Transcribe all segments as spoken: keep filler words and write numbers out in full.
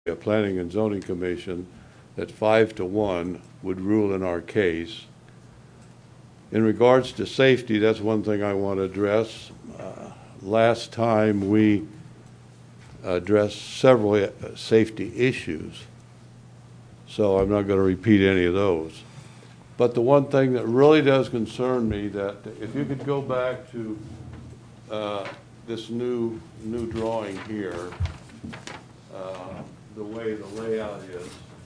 a Planning and Zoning Commission that five to one would rule in our case. In regards to safety, that's one thing I want to address. Uh, last time we addressed several uh, safety issues, so I'm not going to repeat any of those. But the one thing that really does concern me, that if you could go back to uh, this new new drawing here, uh, the way the layout is.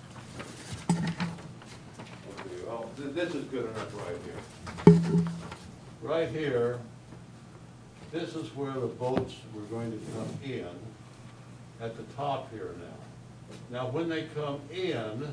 Okay, well, th this is good enough right here. Right here, this is where the boats were going to come in at the top here now. Now, when they come in,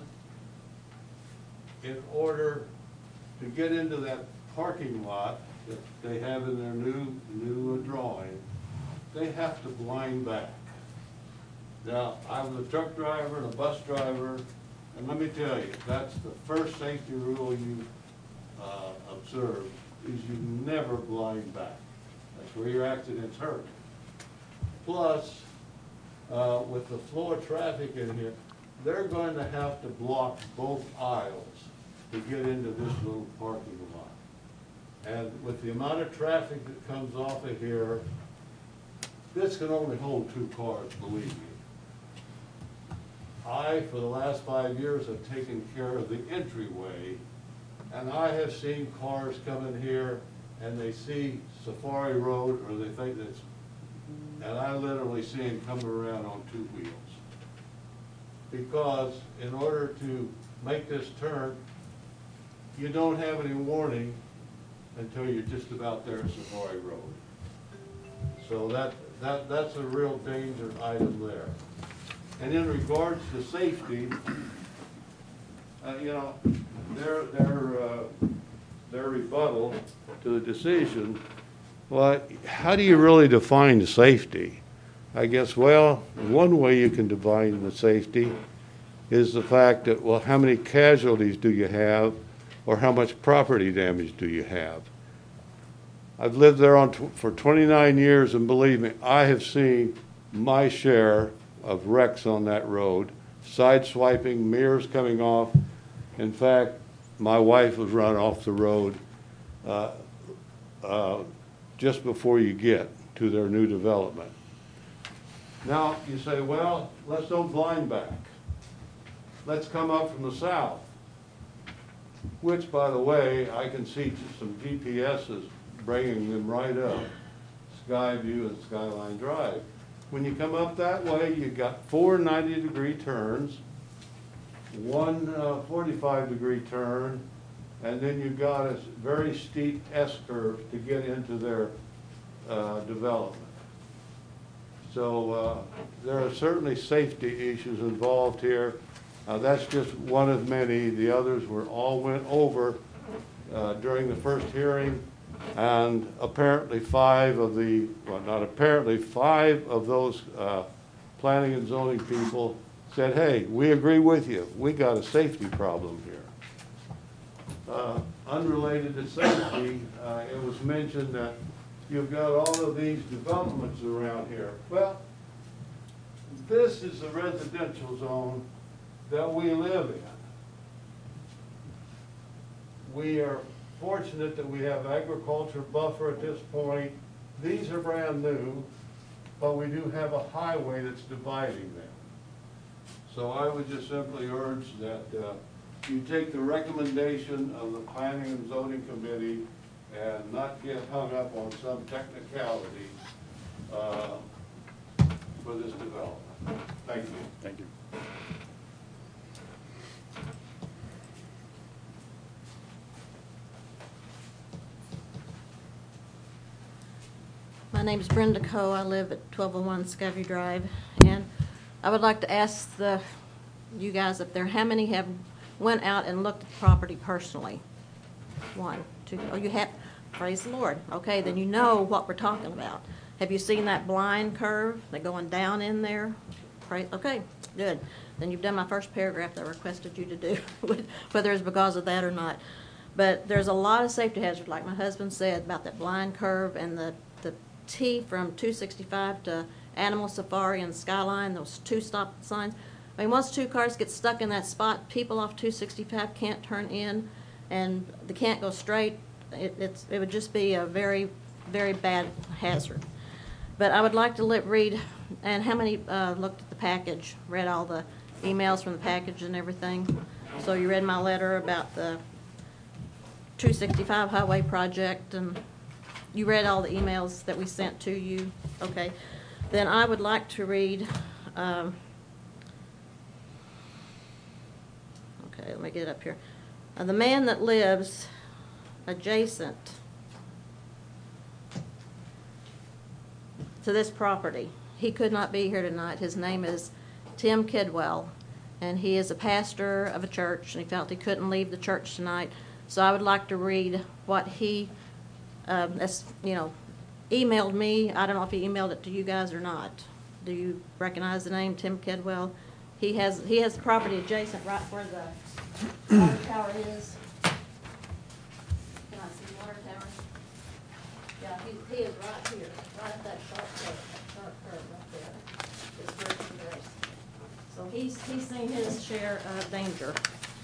in order to get into that parking lot that they have in their new, new drawing, they have to blind back. Now, I was a truck driver and a bus driver, and let me tell you, that's the first safety rule you uh, observe, is you never blind back. That's where your accidents hurt. Plus, uh, with the flow of traffic in here, they're going to have to block both aisles to get into this little parking lot. And with the amount of traffic that comes off of here, this can only hold two cars, believe me. I, for the last five years, have taken care of the entryway, and I have seen cars come in here and they see Safari Road, or they think that's, and I literally see them come around on two wheels. Because in order to make this turn, you don't have any warning until you're just about there at Safari Road. So that, that, that's a real danger item there. And in regards to safety, uh, you know, their, their, uh, their rebuttal to the decision, well, how do you really define safety? I guess, well, one way you can define the safety is the fact that, well, how many casualties do you have, or how much property damage do you have? I've lived there on tw for twenty-nine years, and believe me, I have seen my share of wrecks on that road, side swiping, mirrors coming off. In fact, my wife was run off the road uh, uh, just before you get to their new development. Now, you say, well, let's don't blind back. Let's come up from the south, which, by the way, I can see some G P S's bringing them right up, Skyview and Skyline Drive. When you come up that way, you've got four ninety degree turns, one uh, forty-five degree turn, and then you've got a very steep S-curve to get into their uh, development. So uh, there are certainly safety issues involved here. Uh, that's just one of many. The others were all went over uh, during the first hearing. And apparently five of the, well, not apparently, five of those uh, planning and zoning people said, hey, we agree with you. We got a safety problem here. Uh, unrelated to safety, uh, it was mentioned that you've got all of these developments around here. Well, this is the residential zone that we live in. We are fortunate that we have agriculture buffer at this point. These are brand new, but we do have a highway that's dividing them. So I would just simply urge that uh, you take the recommendation of the Planning and Zoning Committee and not get hung up on some technicality uh, for this development. Thank you. Thank you. My name is Brenda Coe. I live at twelve oh one Skyview Drive, and I would like to ask the you guys up there, how many have went out and looked at the property personally? One, two, oh, you have, praise the Lord. Okay, then you know what we're talking about. Have you seen that blind curve? They're going down in there? Praise, okay, good. Then you've done my first paragraph that I requested you to do, whether it's because of that or not. But there's a lot of safety hazards, like my husband said, about that blind curve and the, the T from two sixty-five to Animal Safari and Skyline, those two stop signs. I mean, once two cars get stuck in that spot, people off two sixty-five can't turn in, and they can't go straight. It, it's, it would just be a very, very bad hazard. But I would like to let, read, and how many uh, looked at the package, read all the emails from the package and everything? So you read my letter about the two sixty-five highway project, and you read all the emails that we sent to you? Okay. Then I would like to read, um, okay, let me get up here. Uh, the man that lives adjacent to this property, he could not be here tonight. His name is Tim Kidwell, and he is a pastor of a church, and he felt he couldn't leave the church tonight. So I would like to read what he, um, as, you know, emailed me. I don't know if he emailed it to you guys or not. Do you recognize the name, Tim Kidwell? He has he has property adjacent right where the water tower is. Can I see the water tower? Yeah, he, he is right here, right at that sharp curve, sharp curve right there. Is where he lives. So he's he's seen his share of danger.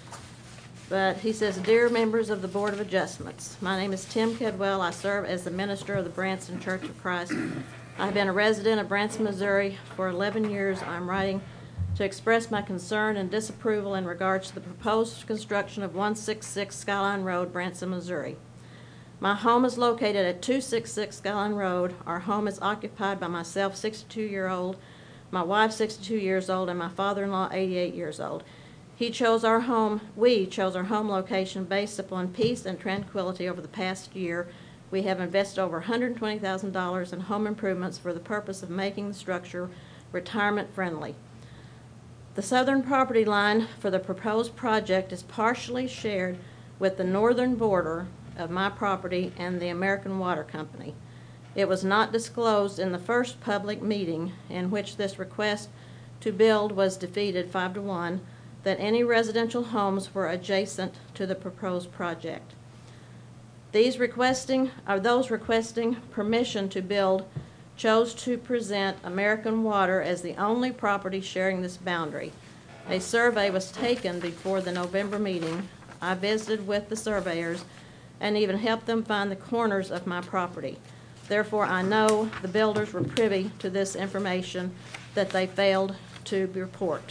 But he says, "Dear members of the Board of Adjustments, my name is Tim Kidwell. I serve as the minister of the Branson Church of Christ. I have been a resident of Branson, Missouri for eleven years. I'm writing to express my concern and disapproval in regards to the proposed construction of one sixty-six Skyline Road, Branson, Missouri. My home is located at two sixty-six Skyline Road. Our home is occupied by myself, sixty-two-year-old, my wife, sixty-two years old, and my father-in-law, eighty-eight years old. He chose our home, we chose our home location based upon peace and tranquility over the past year. We have invested over one hundred twenty thousand dollars in home improvements for the purpose of making the structure retirement friendly. The southern property line for the proposed project is partially shared with the northern border of my property and the American Water Company. It was not disclosed in the first public meeting in which this request to build was defeated five to one that any residential homes were adjacent to the proposed project. These requesting, or those requesting permission to build chose to present American Water as the only property sharing this boundary. A survey was taken before the November meeting. I visited with the surveyors and even helped them find the corners of my property. Therefore, I know the builders were privy to this information that they failed to report.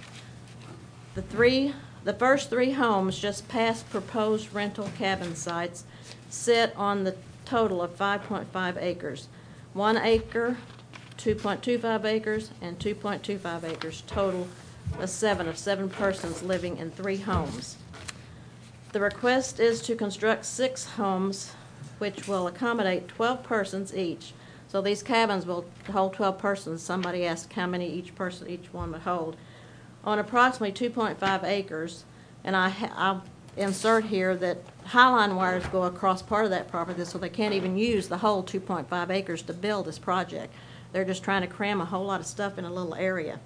The three, the first three homes just past proposed rental cabin sites sit on the total of five point five acres. One acre, two point two five acres, and two point two five acres, total of seven of seven persons living in three homes. The request is to construct six homes which will accommodate twelve persons each. So these cabins will hold twelve persons. Somebody asked how many each person, each one would hold. On approximately two point five acres, and I, I insert here that Highline wires go across part of that property, so they can't even use the whole two point five acres to build this project. They're just trying to cram a whole lot of stuff in a little area.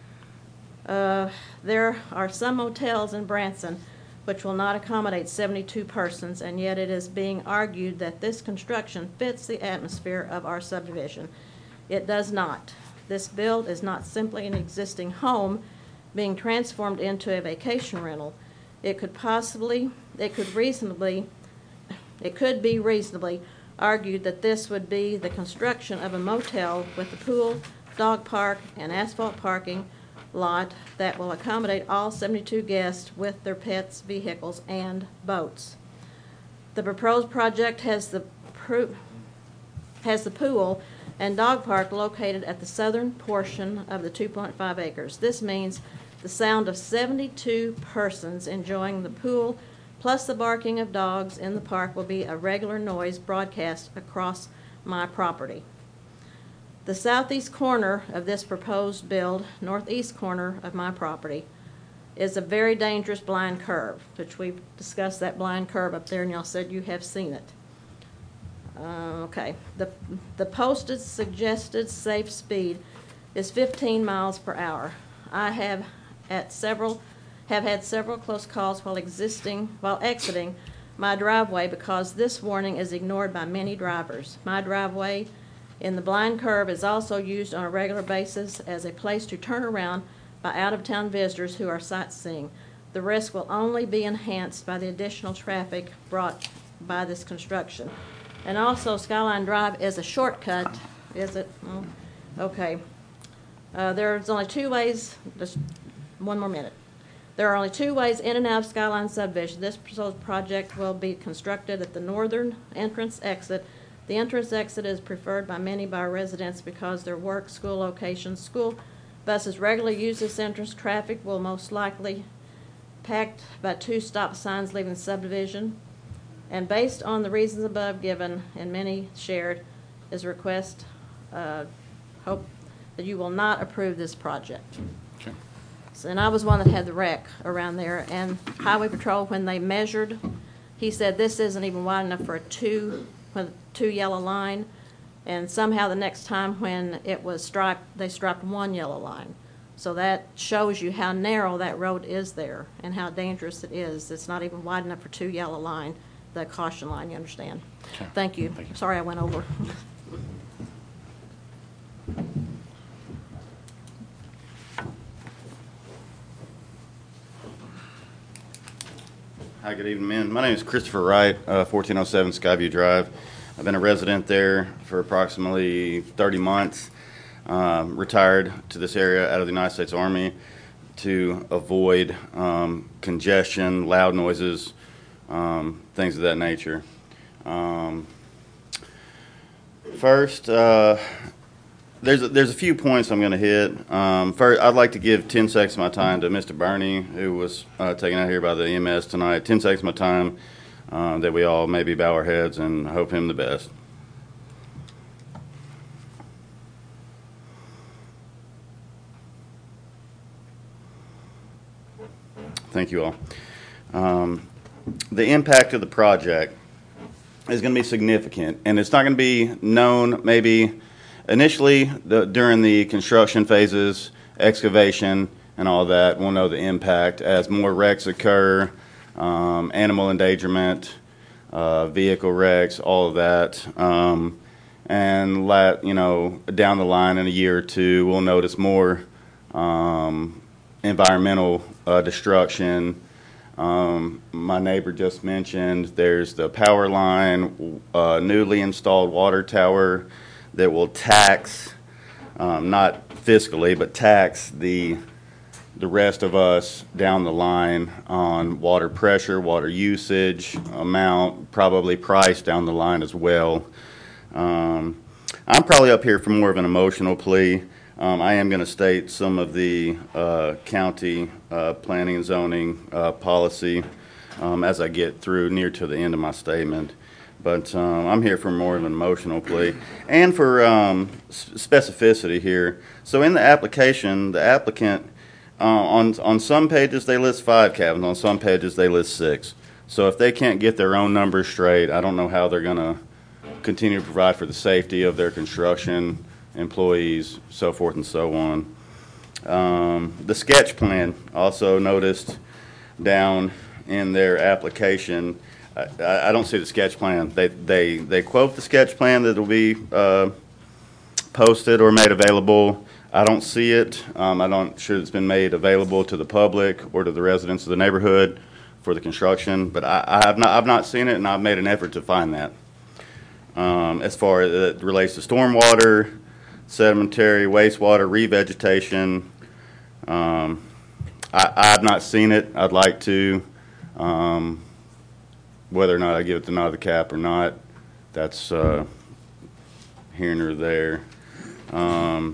Uh, there are some motels in Branson which will not accommodate seventy-two persons, and yet it is being argued that this construction fits the atmosphere of our subdivision. It does not. This build is not simply an existing home being transformed into a vacation rental. It could possibly, it could reasonably, it could be reasonably argued that this would be the construction of a motel with a pool, dog park, and asphalt parking lot that will accommodate all seventy-two guests with their pets, vehicles, and boats. The proposed project has the pro has the pool and dog park located at the southern portion of the two point five acres. This means the sound of seventy-two persons enjoying the pool plus the barking of dogs in the park will be a regular noise broadcast across my property. The southeast corner of this proposed build, northeast corner of my property, is a very dangerous blind curve, which we've discussed that blind curve up there, and y'all said you have seen it. Uh, okay, the, the posted suggested safe speed is fifteen miles per hour. I have at several, have had several close calls while existing, while exiting my driveway because this warning is ignored by many drivers. My driveway in the blind curve is also used on a regular basis as a place to turn around by out-of-town visitors who are sightseeing. The risk will only be enhanced by the additional traffic brought by this construction. And also, Skyline Drive is a shortcut, is it? Oh, okay. Uh, there's only two ways, just one more minute. There are only two ways in and out of Skyline subdivision. This proposed project will be constructed at the northern entrance exit. The entrance exit is preferred by many by residents because their work, school locations, school buses regularly use this entrance. Traffic will most likely packed by two stop signs leaving the subdivision. And based on the reasons above given and many shared, is a request, uh, hope that you will not approve this project. Okay. So, and I was one that had the wreck around there, and Highway Patrol, when they measured, he said this isn't even wide enough for a two, with two yellow line, and somehow the next time when it was striped, they striped one yellow line. So that shows you how narrow that road is there and how dangerous it is. It's not even wide enough for two yellow line, the caution line, you understand? Okay. Thank you. Thank you. Sorry I went over. Hi, good evening, men. My name is Christopher Wright, uh, fourteen oh seven Skyview Drive. I've been a resident there for approximately thirty months. Um, retired to this area out of the United States Army to avoid um, congestion, loud noises, um, things of that nature. Um, first, uh, there's a, there's a few points I'm going to hit. Um, first, I'd like to give ten seconds of my time to Mister Bernie, who was uh, taken out here by the E M S tonight. ten seconds of my time uh, that we all maybe bow our heads and hope him the best. Thank you all. Um, the impact of the project is going to be significant, and it's not going to be known maybe initially the, during the construction phases, excavation, and all that. We'll know the impact as more wrecks occur, um, animal endangerment, uh, vehicle wrecks, all of that. Um, and let, you know, down the line in a year or two, we'll notice more um, environmental uh, destruction. Um, my neighbor just mentioned there's the power line, uh, newly installed water tower that will tax, um, not fiscally, but tax the the rest of us down the line on water pressure, water usage, amount, probably price down the line as well. Um, I'm probably up here for more of an emotional plea. Um, I am going to state some of the uh, county uh, planning and zoning uh, policy um, as I get through near to the end of my statement. But um, I'm here for more of an emotional plea and for um, specificity here. So in the application, the applicant, uh, on, on some pages they list five cabins, on some pages they list six. So if they can't get their own numbers straight, I don't know how they're going to continue to provide for the safety of their construction employees, so forth and so on. Um, the sketch plan, also noticed down in their application, I, I don't see the sketch plan. They, they, they quote the sketch plan that will be uh, posted or made available. I don't see it. Um, I'm not sure it's been made available to the public or to the residents of the neighborhood for the construction, but I, I have not, I've not seen it, and I've made an effort to find that. Um, as far as it relates to stormwater, sedimentary, wastewater, revegetation, um, I, I have not seen it. I'd like to. Um, whether or not I give it the nod of the cap or not, that's uh, here nor there. Um,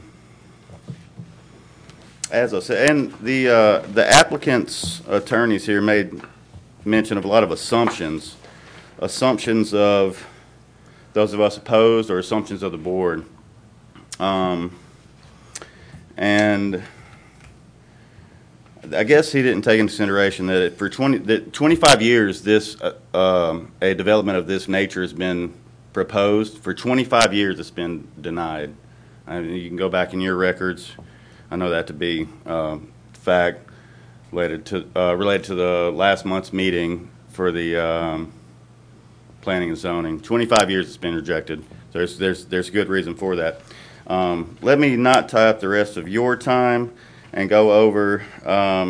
as I said, and the uh, the applicant's attorneys here made mention of a lot of assumptions, assumptions of those of us opposed or assumptions of the board. Um, and I guess he didn't take into consideration that for twenty, that twenty-five years, this uh, um, a development of this nature has been proposed. For twenty-five years, it's been denied. I mean, you can go back in your records. I know that to be um, fact related to uh, related to the last month's meeting for the um, planning and zoning. twenty-five years, it's been rejected. There's there's there's good reason for that. Um, let me not tie up the rest of your time and go over um,